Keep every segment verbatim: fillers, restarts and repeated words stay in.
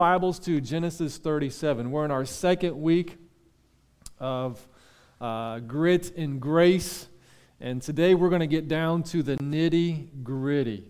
Bibles to Genesis thirty-seven. We're in our second week of uh, Grit and Grace, and today we're going to get down to the nitty-gritty.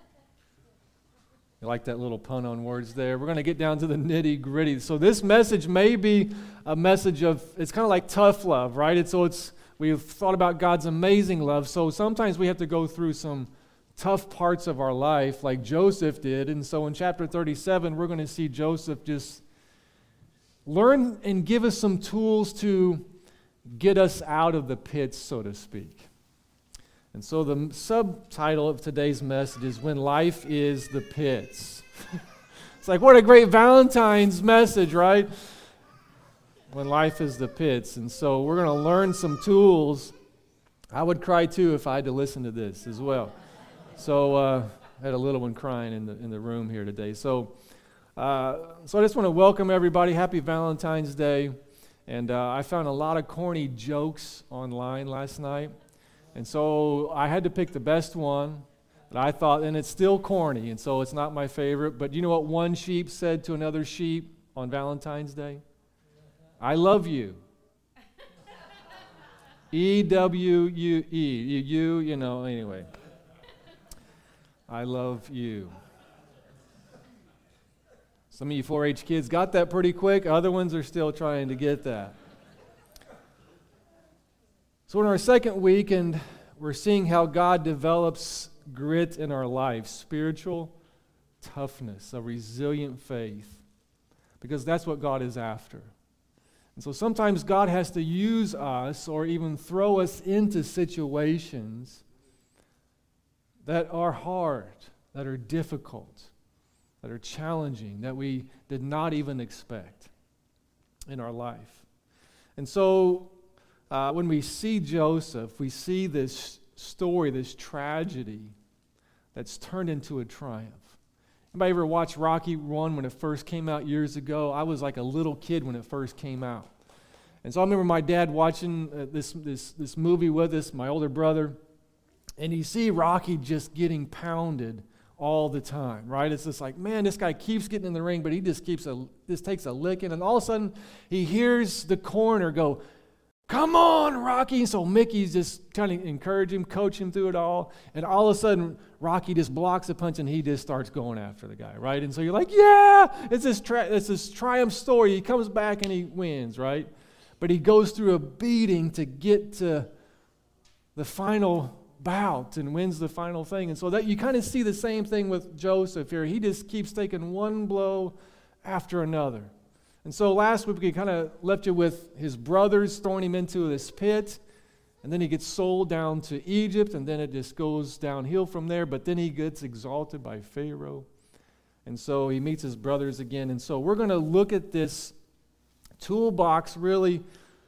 You like that little pun on words there? We're going to get down to the nitty-gritty. So this message may be a message of, it's kind of like tough love, right? It's, so it's we've thought about God's amazing love, so sometimes we have to go through some tough parts of our life like Joseph did. And so in chapter thirty-seven, we're going to see Joseph just learn and give us some tools to get us out of the pits, so to speak. And so the subtitle of today's message is When Life is the Pits. It's like, what a great Valentine's message, right? When life is the pits. And so we're going to learn some tools. I would cry too if I had to listen to this as well. So uh, I had a little one crying in the in the room here today. So uh, so I just want to welcome everybody. Happy Valentine's Day. And uh, I found a lot of corny jokes online last night. And so I had to pick the best one that I thought, and it's still corny, and so it's not my favorite. But you know what one sheep said to another sheep on Valentine's Day? I love you. E W U E. You, you, you know, anyway. I love you. Some of you four H kids got that pretty quick. Other ones are still trying to get that. So in our second week, and we're seeing how God develops grit in our life, spiritual toughness, a resilient faith, because that's what God is after. And so sometimes God has to use us or even throw us into situations that are hard, that are difficult, that are challenging, that we did not even expect in our life. And so uh, when we see Joseph, we see this story, this tragedy that's turned into a triumph. Anybody ever watch Rocky one when it first came out years ago? I was like a little kid when it first came out. And so I remember my dad watching uh, this, this, this movie with us, my older brother. And you see Rocky just getting pounded all the time, right? It's just like, man, this guy keeps getting in the ring, but he just keeps a, just takes a licking. And all of a sudden, he hears the corner go, "Come on, Rocky!" And so Mickey's just trying to encourage him, coach him through it all. And all of a sudden, Rocky just blocks a punch, and he just starts going after the guy, right? And so you're like, yeah, it's this tri- it's this triumph story. He comes back and he wins, right? But he goes through a beating to get to the final bout and wins the final thing. And so that you kind of see the same thing with Joseph here. He just keeps taking one blow after another. And so last week we kind of left you with his brothers throwing him into this pit, and then he gets sold down to Egypt, and then it just goes downhill from there. But then he gets exalted by Pharaoh, and so he meets his brothers again. And so we're going to look at this toolbox really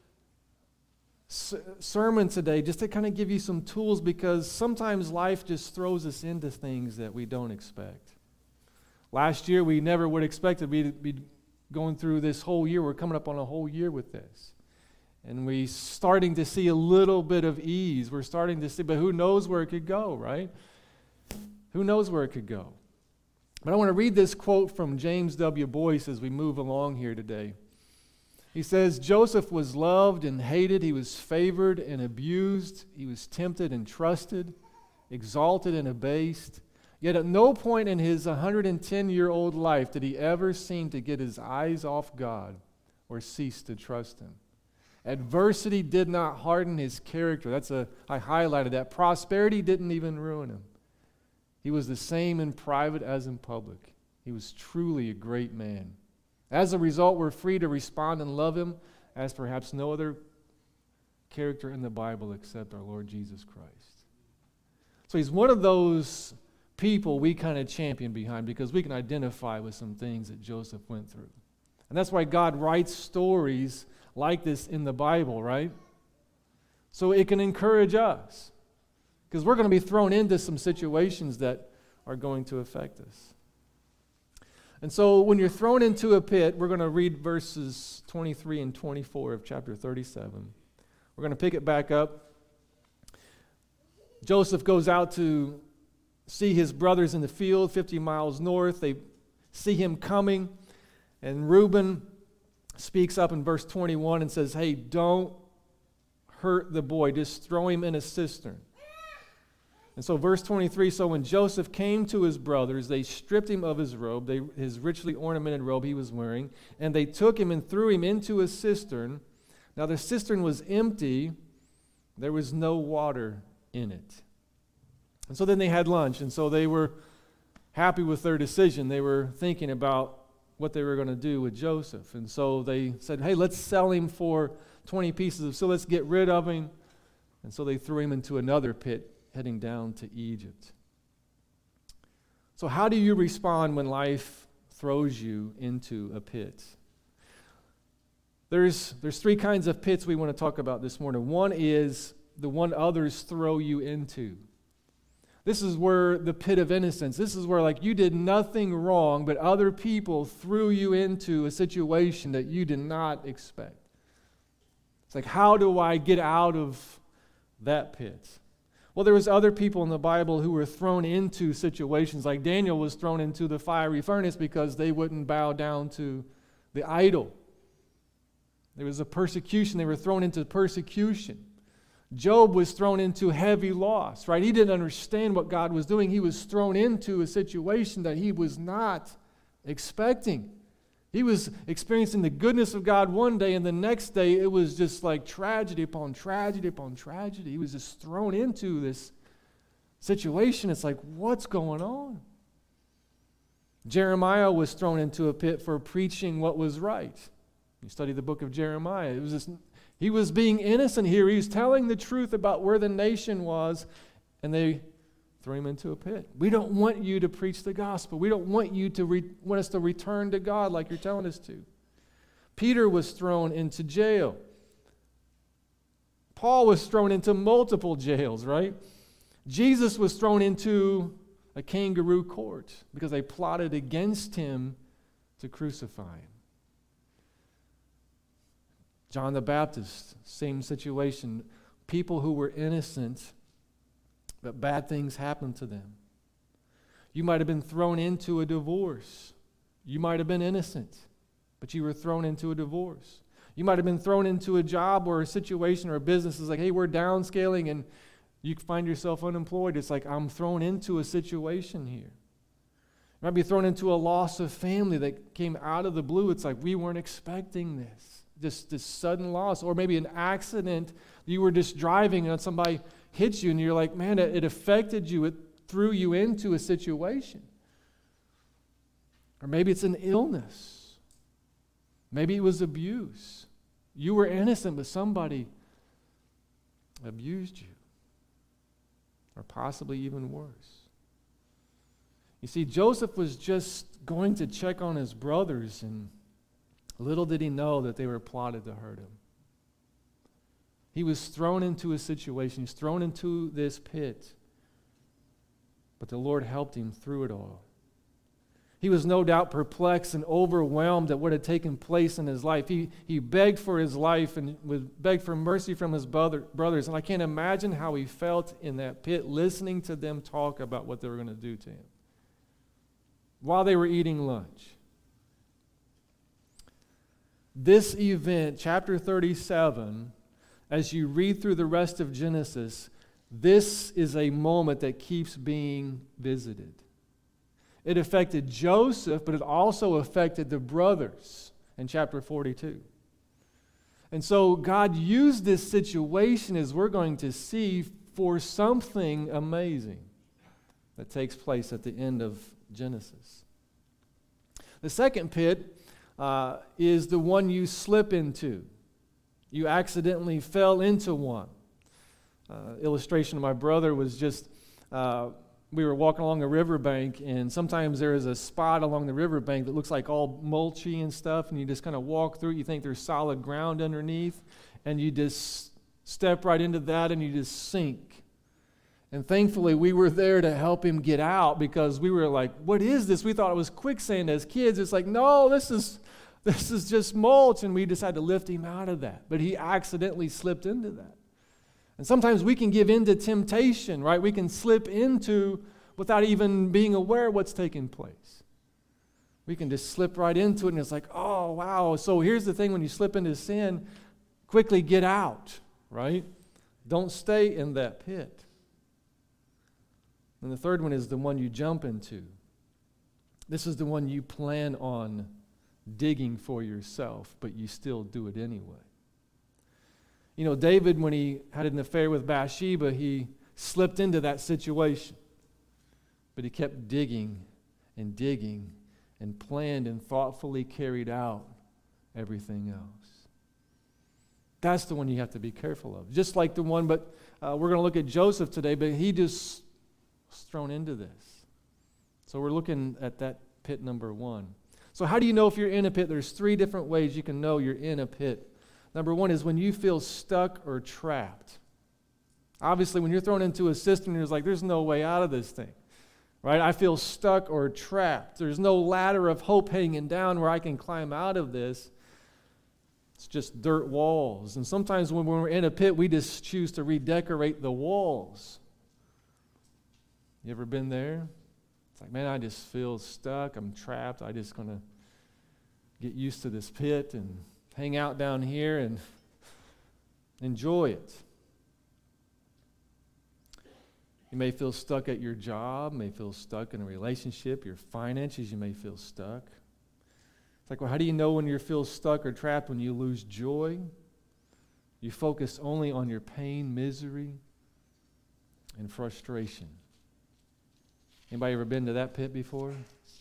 sermon today just to kind of give you some tools, because sometimes life just throws us into things that we don't expect. Last year we never would expect it. We'd be going through this whole year. We're coming up on a whole year with this. And we're starting to see a little bit of ease. We're starting to see, but who knows where it could go, right? Who knows where it could go? But I want to read this quote from James W. Boyce as we move along here today. He says, "Joseph was loved and hated. He was favored and abused. He was tempted and trusted, exalted and abased. Yet at no point in his one hundred ten-year-old life did he ever seem to get his eyes off God or cease to trust him. Adversity did not harden his character." That's a, I highlighted that. Prosperity didn't even ruin him. He was the same in private as in public. He was truly a great man. As a result, we're free to respond and love him as perhaps no other character in the Bible except our Lord Jesus Christ. So he's one of those people we kind of champion behind because we can identify with some things that Joseph went through. And that's why God writes stories like this in the Bible, right? So it can encourage us, because we're going to be thrown into some situations that are going to affect us. And so when you're thrown into a pit, we're going to read verses twenty-three and twenty-four of chapter thirty-seven. We're going to pick it back up. Joseph goes out to see his brothers in the field fifty miles north. They see him coming, And Reuben speaks up in verse twenty-one and says, hey, don't hurt the boy. Just throw him in a cistern. And so verse twenty-three, so when Joseph came to his brothers, they stripped him of his robe, they, his richly ornamented robe he was wearing, and they took him and threw him into a cistern. Now the cistern was empty. There was no water in it. And so then they had lunch, and so they were happy with their decision. They were thinking about what they were going to do with Joseph. And so they said, hey, let's sell him for twenty pieces of silver. Let's get rid of him. And so they threw him into another pit, heading down to Egypt. So how do you respond when life throws you into a pit? There's, there's three kinds of pits we want to talk about this morning. One is the one others throw you into. This is where the pit of innocence, this is where like you did nothing wrong, but other people threw you into a situation that you did not expect. It's like, how do I get out of that pit? Well, there was other people in the Bible who were thrown into situations, like Daniel was thrown into the fiery furnace because they wouldn't bow down to the idol. There was a persecution. They were thrown into persecution. Job was thrown into heavy loss, right? He didn't understand what God was doing. He was thrown into a situation that he was not expecting. He was experiencing the goodness of God one day, and the next day it was just like tragedy upon tragedy upon tragedy. He was just thrown into this situation. It's like, what's going on? Jeremiah was thrown into a pit for preaching what was right. You study the book of Jeremiah. It was just, he was being innocent here. He was telling the truth about where the nation was, and they threw him into a pit. We don't want you to preach the gospel. We don't want you to re- want us to return to God like you're telling us to. Peter was thrown into jail. Paul was thrown into multiple jails, right? Jesus was thrown into a kangaroo court because they plotted against him to crucify him. John the Baptist, same situation. People who were innocent, but bad things happened to them. You might have been thrown into a divorce. You might have been innocent, but you were thrown into a divorce. You might have been thrown into a job or a situation or a business. It's like, hey, we're downscaling, and you find yourself unemployed. It's like, I'm thrown into a situation here. You might be thrown into a loss of family that came out of the blue. It's like, we weren't expecting this. Just this sudden loss, or maybe an accident. You were just driving and somebody hits you and you're like, man, it, it affected you. It threw you into a situation. Or maybe it's an illness. Maybe it was abuse. You were innocent, but somebody abused you. Or possibly even worse. You see, Joseph was just going to check on his brothers, and little did he know that they were plotted to hurt him. He was thrown into a situation. He was thrown into this pit. But the Lord helped him through it all. He was no doubt perplexed and overwhelmed at what had taken place in his life. He, he begged for his life and would beg for mercy from his brother, brothers. And I can't imagine how he felt in that pit listening to them talk about what they were going to do to him while they were eating lunch. This event, chapter thirty-seven, as you read through the rest of Genesis, this is a moment that keeps being visited. It affected Joseph, but it also affected the brothers in chapter forty-two. And so God used this situation, as we're going to see, for something amazing that takes place at the end of Genesis. The second pit Uh, is the one you slip into. You accidentally fell into one. Uh, illustration of my brother was just, uh, we were walking along a riverbank, and sometimes there is a spot along the riverbank that looks like all mulchy and stuff, and you just kind of walk through it. You think there's solid ground underneath, and you just step right into that, and you just sink. And thankfully, we were there to help him get out, because we were like, what is this? We thought it was quicksand as kids. It's like, no, this is this is just mulch. And we just had to lift him out of that. But he accidentally slipped into that. And sometimes we can give in to temptation, right? We can slip into without even being aware of what's taking place. We can just slip right into it, and it's like, oh, wow. So here's the thing, when you slip into sin, quickly get out, right? Don't stay in that pit. And the third one is the one you jump into. This is the one you plan on digging for yourself, but you still do it anyway. You know, David, when he had an affair with Bathsheba, he slipped into that situation. But he kept digging and digging and planned and thoughtfully carried out everything else. That's the one you have to be careful of. Just like the one, but uh, we're going to look at Joseph today, but he just was thrown into this. So we're looking at that pit number one. So how do you know if you're in a pit? There's three different ways you can know you're in a pit. Number one is when you feel stuck or trapped. Obviously, when you're thrown into a system, you're like, there's no way out of this thing. Right? I feel stuck or trapped. There's no ladder of hope hanging down where I can climb out of this. It's just dirt walls. And sometimes when we're in a pit, we just choose to redecorate the walls. You ever been there? It's like, man, I just feel stuck. I'm trapped. I'm just going to get used to this pit and hang out down here and enjoy it. You may feel stuck at your job, may feel stuck in a relationship, your finances, you may feel stuck. It's like, well, how do you know when you feel stuck or trapped? When you lose joy, you focus only on your pain, misery, and frustration. Anybody ever been to that pit before?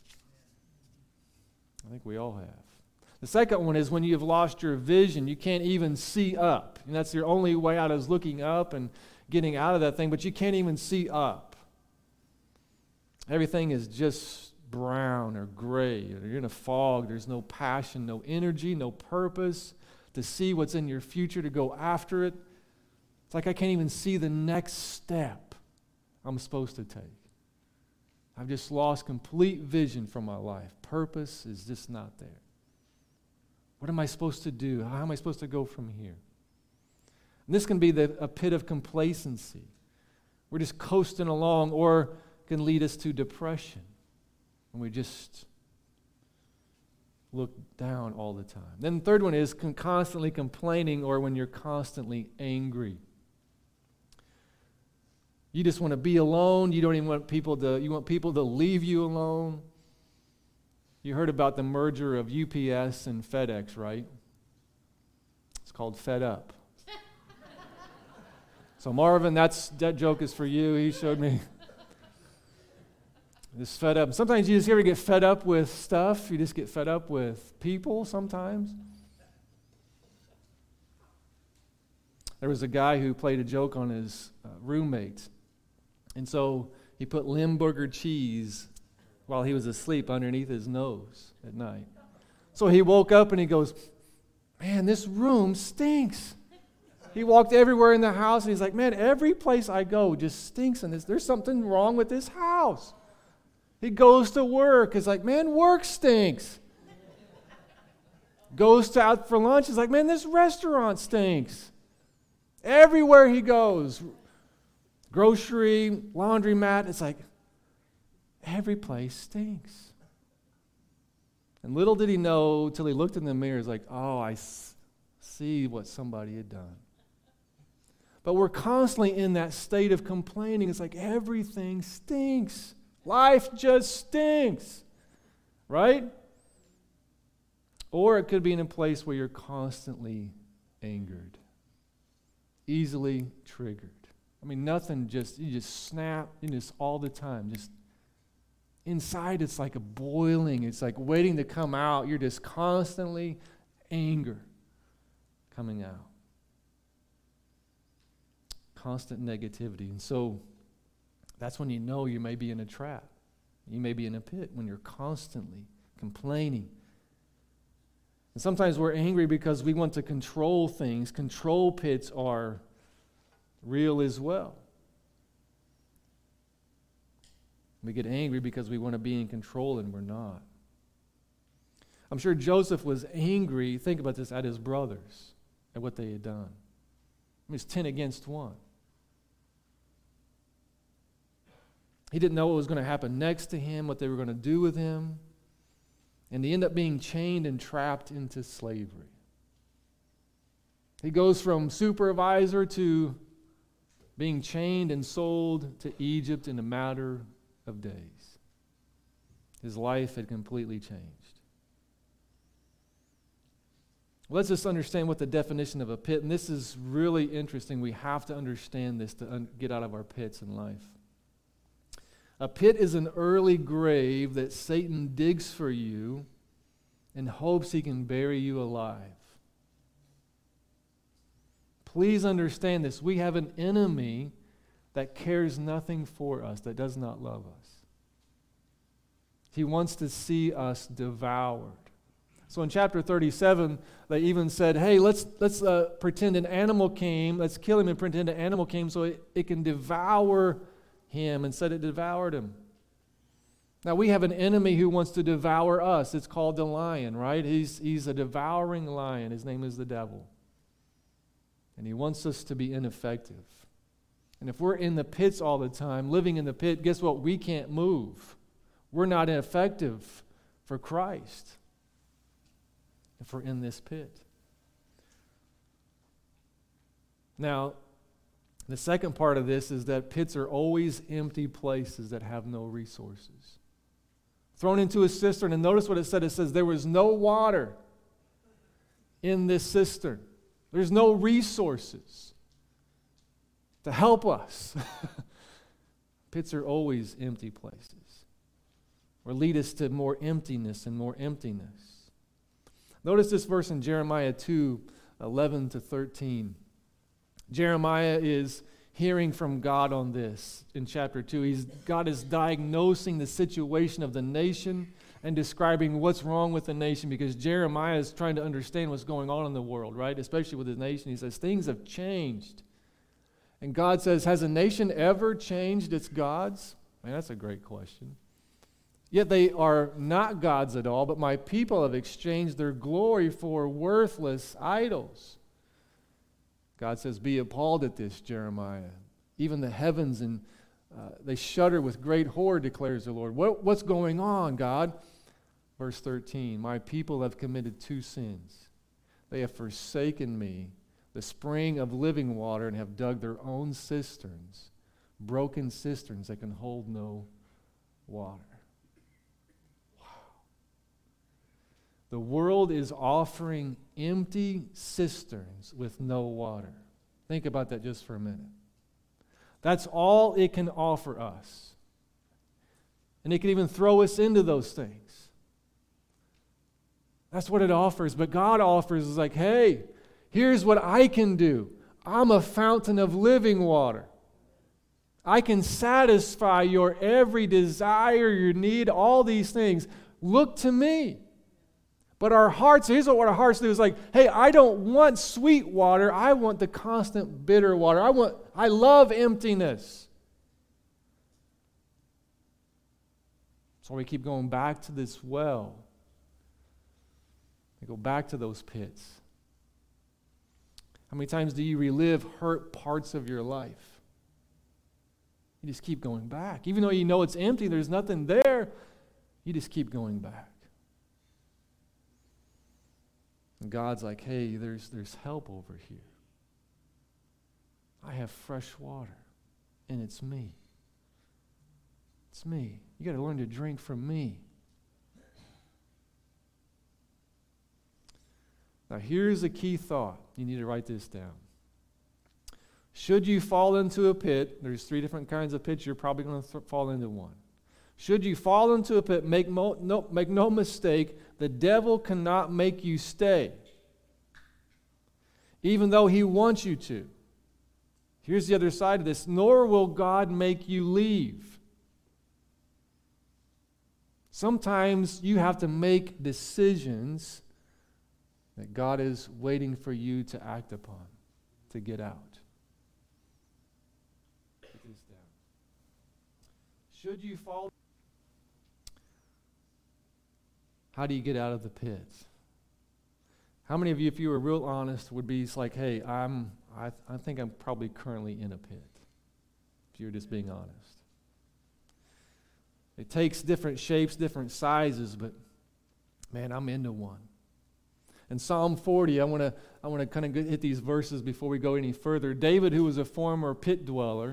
I think we all have. The second one is when you've lost your vision, you can't even see up. And that's your only way out is looking up and getting out of that thing, but you can't even see up. Everything is just brown or gray. You're in a fog. There's no passion, no energy, no purpose to see what's in your future, to go after it. It's like I can't even see the next step I'm supposed to take. I've just lost complete vision from my life. Purpose is just not there. What am I supposed to do? How am I supposed to go from here? And this can be the, a pit of complacency. We're just coasting along, or can lead us to depression. And we just look down all the time. Then the third one is con- constantly complaining, or when you're constantly angry. You just want to be alone. You don't even want people to, you want people to leave you alone. You heard about the merger of U P S and FedEx, right? It's called Fed Up. So Marvin, that's that joke is for you. He showed me this fed up. Sometimes you just ever get fed up with stuff. You just get fed up with people sometimes. There was a guy who played a joke on his uh, roommate. And so he put Limburger cheese while he was asleep underneath his nose at night. So he woke up and he goes, man, this room stinks. He walked everywhere in the house, and he's like, man, every place I go just stinks in this. There's something wrong with this house. He goes to work. He's like, man, work stinks. Goes to out for lunch. He's like, man, this restaurant stinks. Everywhere he goes, grocery, laundromat, it's like, every place stinks. And little did he know, till he looked in the mirror, he's like, oh, I s- see what somebody had done. But we're constantly in that state of complaining. It's like everything stinks. Life just stinks. Right? Or it could be in a place where you're constantly angered. Easily triggered. I mean, nothing just, you just snap, you just all the time. Just inside it's like a boiling. It's like waiting to come out. You're just constantly anger coming out. Constant negativity. And so that's when you know you may be in a trap. You may be in a pit when you're constantly complaining. And sometimes we're angry because we want to control things. Control pits are real as well. We get angry because we want to be in control and we're not. I'm sure Joseph was angry, think about this, at his brothers, at what they had done. It was ten against one. He didn't know what was going to happen next to him, what they were going to do with him. And they end up being chained and trapped into slavery. He goes from supervisor to being chained and sold to Egypt in a matter of days. His life had completely changed. Let's just understand what the definition of a pit, and this is really interesting. We have to understand this to un- get out of our pits in life. A pit is an early grave that Satan digs for you in hopes he can bury you alive. Please understand this. We have an enemy that cares nothing for us, that does not love us. He wants to see us devoured. So in chapter thirty-seven, they even said, hey, let's let's uh, pretend an animal came, let's kill him and pretend an animal came so it, it can devour him, and said it devoured him. Now we have an enemy who wants to devour us. It's called the lion, right? He's, he's a devouring lion. His name is the devil. And he wants us to be ineffective. And if we're in the pits all the time, living in the pit, guess what? We can't move. We're not effective for Christ if we're in this pit. Now, the second part of this is that pits are always empty places that have no resources. Thrown into a cistern, and notice what it said. It says there was no water in this cistern. There's no resources to help us. Pits are always empty places, or lead us to more emptiness and more emptiness. Notice this verse in Jeremiah two, eleven to thirteen. Jeremiah is hearing from God on this in chapter two. He's, God is diagnosing the situation of the nation and describing what's wrong with the nation, because Jeremiah is trying to understand what's going on in the world, right? Especially with his nation. He says, things have changed. And God says, has a nation ever changed its gods? Man, that's a great question. Yet they are not gods at all, but my people have exchanged their glory for worthless idols. God says, be appalled at this, Jeremiah. Even the heavens, and uh, they shudder with great horror, declares the Lord. What, what's going on, God? Verse thirteen, my people have committed two sins. They have forsaken me, the spring of living water, and have dug their own cisterns, broken cisterns that can hold no water. Wow. The world is offering empty cisterns with no water. Think about that just for a minute. That's all it can offer us. And it can even throw us into those things. That's what it offers. But God offers is like, hey, here's what I can do. I'm a fountain of living water. I can satisfy your every desire, your need, all these things. Look to me. But our hearts, here's what our hearts do is like, hey, I don't want sweet water. I want the constant bitter water. I want, I love emptiness. So we keep going back to this well. We go back to those pits. How many times do you relive hurt parts of your life? You just keep going back. Even though you know it's empty, there's nothing there, you just keep going back. And God's like, hey, there's, there's help over here. I have fresh water, and it's me. It's me. You got to learn to drink from me. Now, here's a key thought. You need to write this down. Should you fall into a pit, there's three different kinds of pits, you're probably going to th- fall into one. Should you fall into a pit, make, mo- no, make no mistake, the devil cannot make you stay, even though he wants you to. Here's the other side of this. Nor will God make you leave. Sometimes you have to make decisions that God is waiting for you to act upon, to get out. Put this down. Should you fall? How do you get out of the pit? How many of you, if you were real honest, would be like, hey, I'm, I, I think I'm probably currently in a pit, if you're just being honest. It takes different shapes, different sizes, but Man, I'm into one. In Psalm forty, I want to I want to kind of hit these verses before we go any further. David, who was a former pit dweller,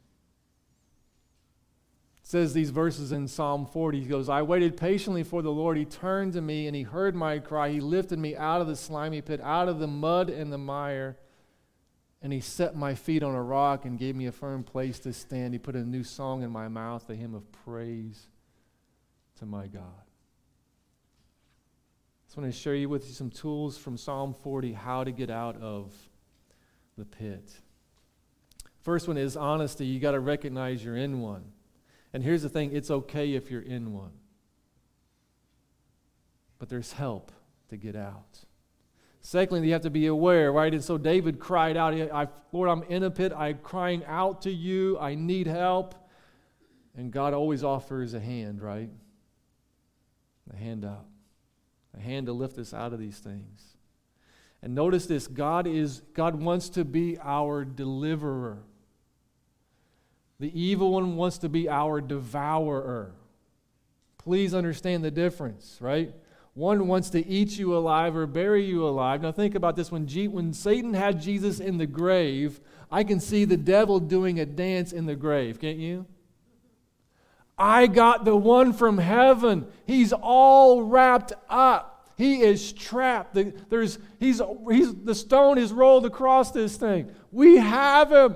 says these verses in Psalm forty. He goes, I waited patiently for the Lord. He turned to me and he heard my cry. He lifted me out of the slimy pit, out of the mud and the mire, and he set my feet on a rock and gave me a firm place to stand. He put a new song in my mouth, a hymn of praise to my God. I just want to share you with you some tools from Psalm forty, how to get out of the pit. First one is honesty. You got to recognize you're in one. And here's the thing, it's okay if you're in one. But there's help to get out. Secondly, you have to be aware, right? And so David cried out, I, Lord, I'm in a pit. I'm crying out to you. I need help. And God always offers a hand, right? A hand up. A hand to lift us out of these things. And notice this, God is God wants to be our deliverer. The evil one wants to be our devourer. Please understand the difference, right? One wants to eat you alive or bury you alive. Now think about this. When, G- when Satan had Jesus in the grave, I can see the devil doing a dance in the grave, can't you? I got the one from heaven. He's all wrapped up. He is trapped. The, there's, he's, he's, the stone is rolled across this thing. We have him.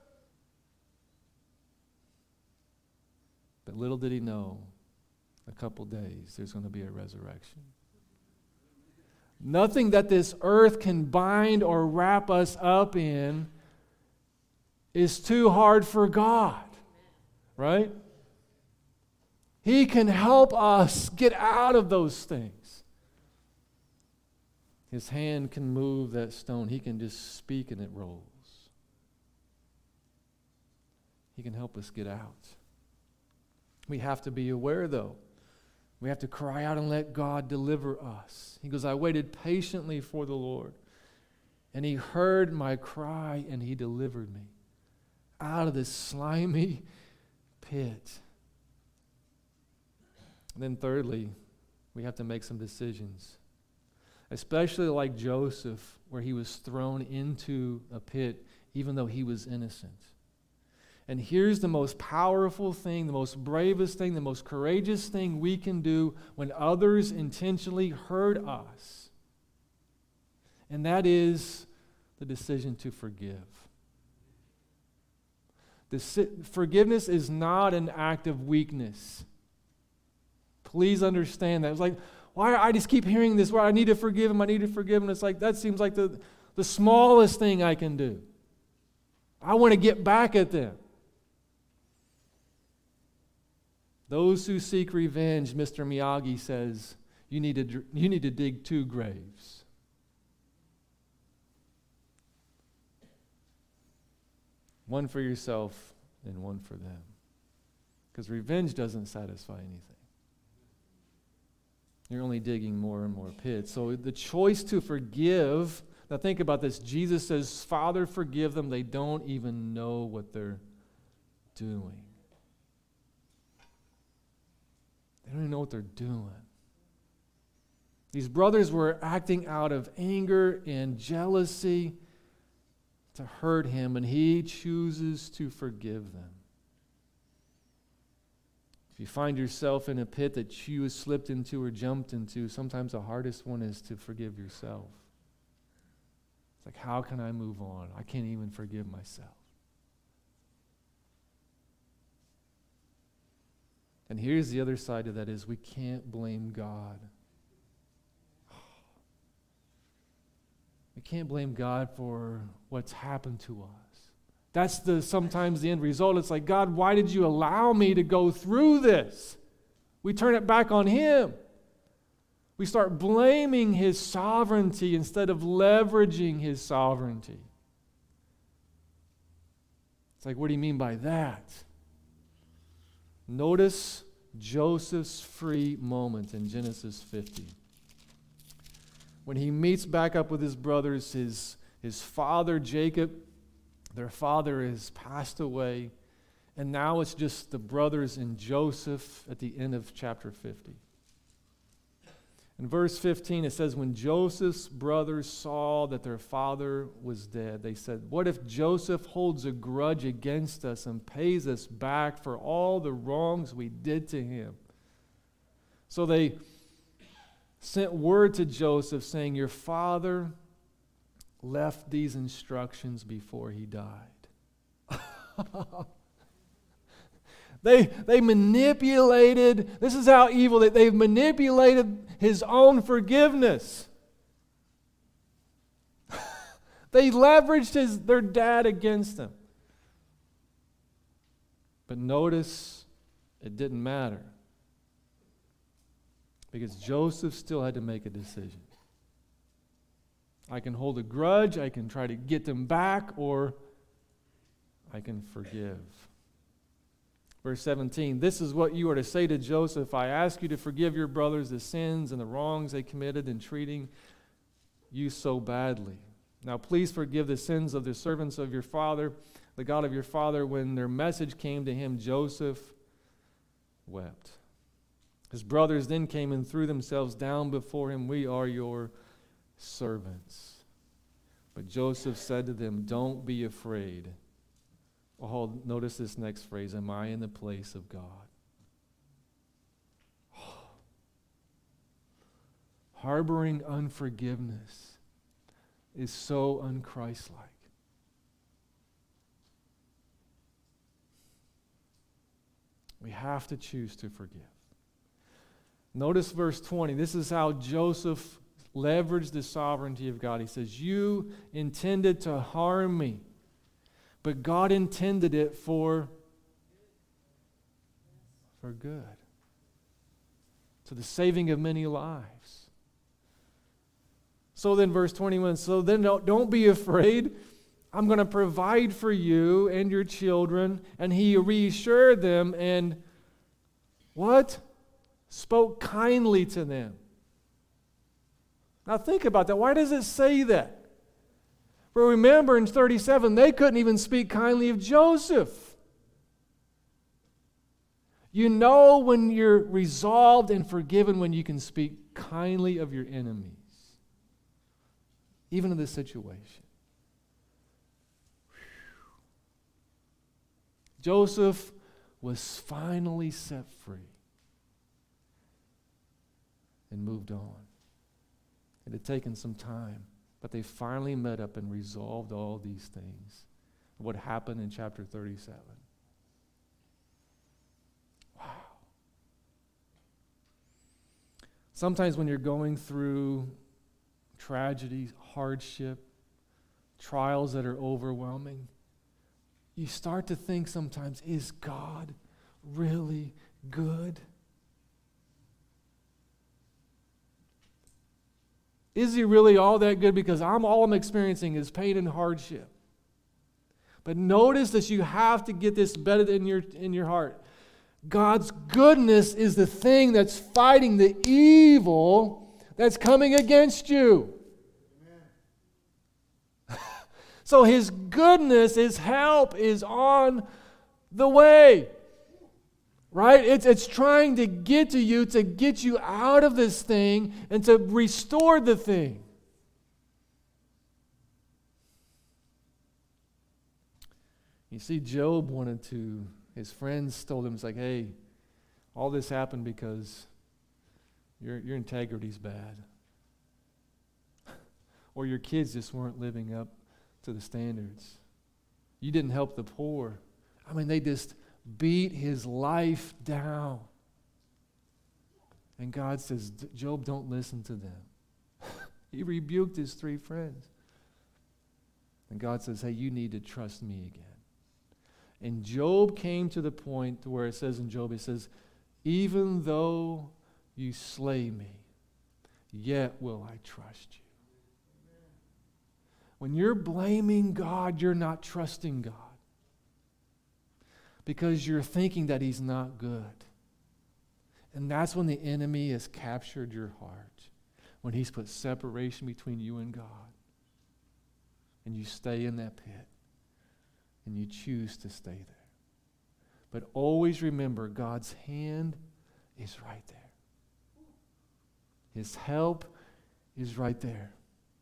But little did he know, a couple days, there's going to be a resurrection. Nothing that this earth can bind or wrap us up in is too hard for God, right? He can help us get out of those things. His hand can move that stone. He can just speak and it rolls. He can help us get out. We have to be aware, though. We have to cry out and let God deliver us. He goes, I waited patiently for the Lord, and he heard my cry, and he delivered me out of this slimy pit. And then thirdly, we have to make some decisions, especially like Joseph, where he was thrown into a pit even though he was innocent. And here's the most powerful thing, the most bravest thing, the most courageous thing we can do when others intentionally hurt us. And that is the decision to forgive. Deci- forgiveness is not an act of weakness. Please understand that. It's like, why I just keep hearing this, where I need to forgive him, I need to forgive him. It's like, that seems like the, the smallest thing I can do. I want to get back at them. Those who seek revenge, Mister Miyagi says, you need to, you need to dig two graves. One for yourself and one for them. Because revenge doesn't satisfy anything. You're only digging more and more pits. So the choice to forgive, now think about this. Jesus says, Father, forgive them. They don't even know what they're doing. They don't even know what they're doing. These brothers were acting out of anger and jealousy to hurt him, and he chooses to forgive them. If you find yourself in a pit that you have slipped into or jumped into, sometimes the hardest one is to forgive yourself. It's like, how can I move on? I can't even forgive myself. And here's the other side of that is we can't blame God. We can't blame God for what's happened to us. That's the sometimes the end result. It's like, God, why did you allow me to go through this? We turn it back on him. We start blaming his sovereignty instead of leveraging his sovereignty. It's like, what do you mean by that? Notice Joseph's free moment in Genesis fifty. When he meets back up with his brothers, his, his father Jacob, their father has passed away, and now it's just the brothers and Joseph at the end of chapter fifty. In verse fifteen, it says, when Joseph's brothers saw that their father was dead, they said, what if Joseph holds a grudge against us and pays us back for all the wrongs we did to him? So they sent word to Joseph saying, your father left these instructions before he died. They, they manipulated, this is how evil, they, they've manipulated his own forgiveness. They leveraged his, their dad against him. But notice, it didn't matter. Because Joseph still had to make a decision. I can hold a grudge, I can try to get them back, or I can forgive. Verse seventeen, this is what you are to say to Joseph. I ask you to forgive your brothers the sins and the wrongs they committed in treating you so badly. Now please forgive the sins of the servants of your father, the God of your father. When their message came to him, Joseph wept. His brothers then came and threw themselves down before him. We are your servants. But Joseph said to them, don't be afraid. Oh, notice this next phrase. Am I in the place of God? Oh. Harboring unforgiveness is so unchristlike. We have to choose to forgive. Notice verse twenty. This is how Joseph leveraged the sovereignty of God. He says, you intended to harm me, but God intended it for, for good, to the saving of many lives. So then verse twenty-one, so then don't, don't be afraid. I'm going to provide for you and your children. And he reassured them and what? Spoke kindly to them. Now think about that. Why does it say that? For remember in thirty-seven, they couldn't even speak kindly of Joseph. You know when you're resolved and forgiven when you can speak kindly of your enemies, even in this situation. Joseph was finally set free and moved on. It had taken some time, but they finally met up and resolved all these things. What happened in chapter thirty-seven. Wow. Sometimes when you're going through tragedy, hardship, trials that are overwhelming, you start to think sometimes, is God really good? Is he really all that good? Because I'm all I'm experiencing is pain and hardship. But notice that you have to get this bedded in your, in your heart. God's goodness is the thing that's fighting the evil that's coming against you. So his goodness, his help is on the way. Right? It's, it's trying to get to you, to get you out of this thing and to restore the thing. You see, Job wanted to, his friends told him, it's like, hey, all this happened because your, your integrity's bad. Or your kids just weren't living up to the standards. You didn't help the poor. I mean, they just beat his life down. And God says, Job, don't listen to them. He rebuked his three friends. And God says, hey, you need to trust me again. And Job came to the point where it says in Job, it says, even though you slay me, yet will I trust you. When you're blaming God, you're not trusting God. Because you're thinking that he's not good. And that's when the enemy has captured your heart. When he's put separation between you and God. And you stay in that pit. And you choose to stay there. But always remember, God's hand is right there. His help is right there.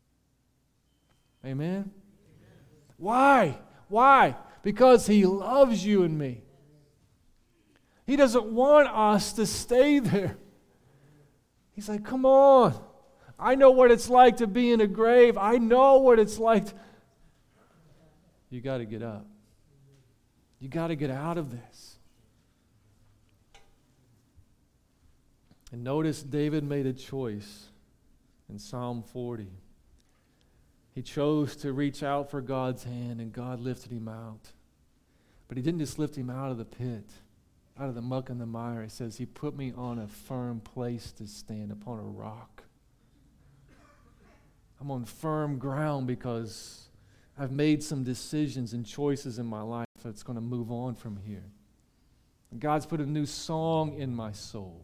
Amen? Why? Why? Because He loves you and me. He doesn't want us to stay there. He's like, come on. I know what it's like to be in a grave. I know what it's like. To... You got to get up. You got to get out of this. And notice David made a choice in Psalm forty. He chose to reach out for God's hand, and God lifted him out. But He didn't just lift him out of the pit, out of the muck and the mire. It says He put me on a firm place to stand, upon a rock. I'm on firm ground because I've made some decisions and choices in my life that's going to move on from here. And God's put a new song in my soul.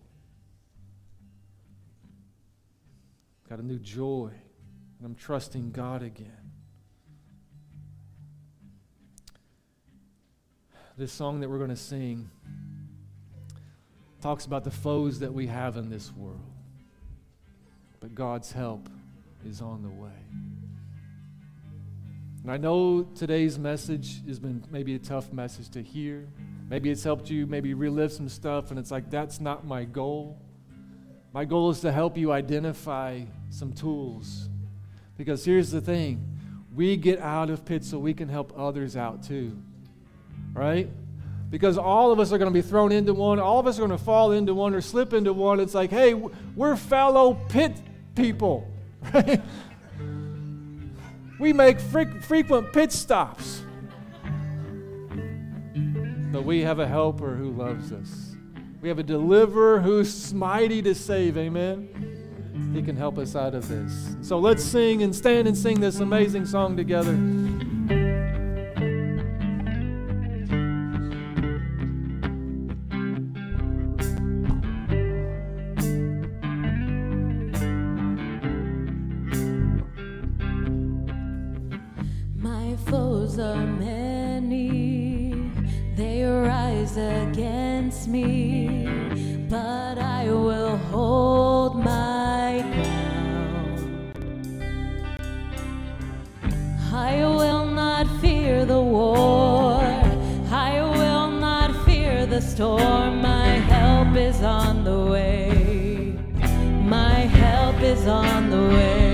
Got a new joy, and I'm trusting God again. This song that we're going to sing talks about the foes that we have in this world. But God's help is on the way. And I know today's message has been maybe a tough message to hear. Maybe it's helped you maybe relive some stuff, and it's like, that's not my goal. My goal is to help you identify some tools. Because here's the thing. We get out of pits so we can help others out too. Right? Because all of us are going to be thrown into one. All of us are going to fall into one or slip into one. It's like, hey, we're fellow pit people. Right? We make fre- frequent pit stops. But we have a helper who loves us. We have a deliverer who's mighty to save. Amen? He can help us out of this. So let's sing and stand and sing this amazing song together. My foes are many, they rise against me, but I will hold my ground. I will not fear the war, I will not fear the storm. My help is on the way, my help is on the way.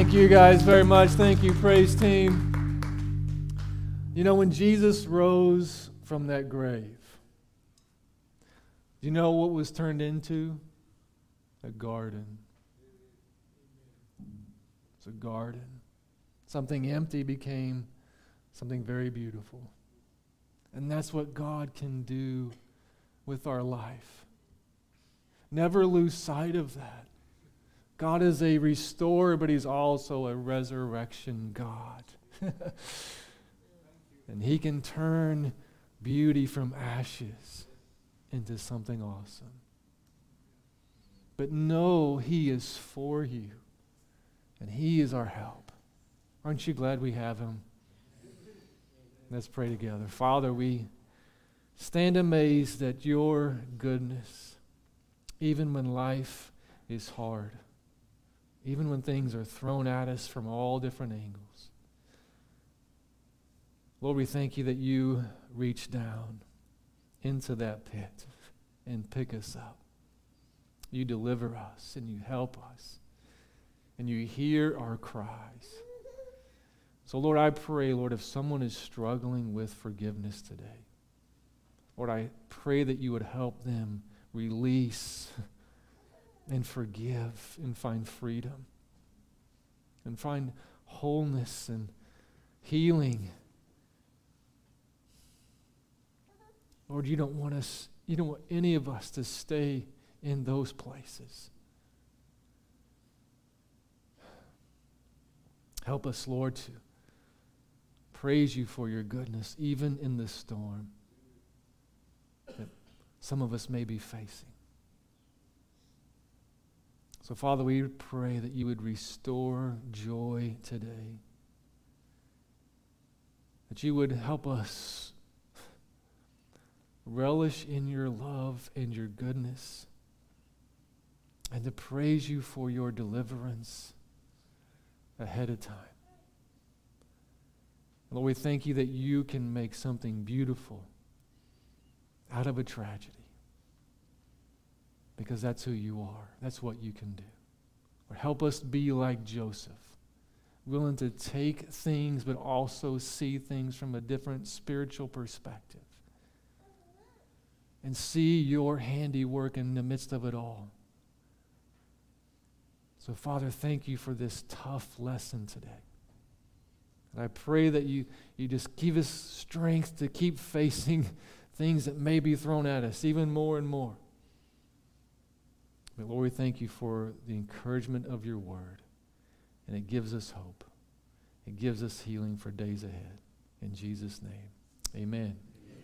Thank you guys very much. Thank you, praise team. You know, when Jesus rose from that grave, do you know what was turned into? A garden. It's a garden. Something empty became something very beautiful. And that's what God can do with our life. Never lose sight of that. God is a restorer, but He's also a resurrection God. And He can turn beauty from ashes into something awesome. But know He is for you, and He is our help. Aren't you glad we have Him? Let's pray together. Father, we stand amazed at Your goodness, even when life is hard. Even when things are thrown at us from all different angles. Lord, we thank You that You reach down into that pit and pick us up. You deliver us and You help us. And You hear our cries. So Lord, I pray, Lord, if someone is struggling with forgiveness today, Lord, I pray that You would help them release and forgive and find freedom and find wholeness and healing. Lord, You don't want us, You don't want any of us to stay in those places. Help us, Lord, to praise You for Your goodness, even in the storm that some of us may be facing. So, Father, we pray that You would restore joy today. That You would help us relish in Your love and Your goodness. And to praise You for Your deliverance ahead of time. Lord, we thank You that You can make something beautiful out of a tragedy. Because that's who You are. That's what You can do. Lord, help us be like Joseph, willing to take things but also see things from a different spiritual perspective. And see Your handiwork in the midst of it all. So, Father, thank You for this tough lesson today. And I pray that you, you just give us strength to keep facing things that may be thrown at us even more and more. But Lord, we thank You for the encouragement of Your word. And it gives us hope. It gives us healing for days ahead. In Jesus' name, amen.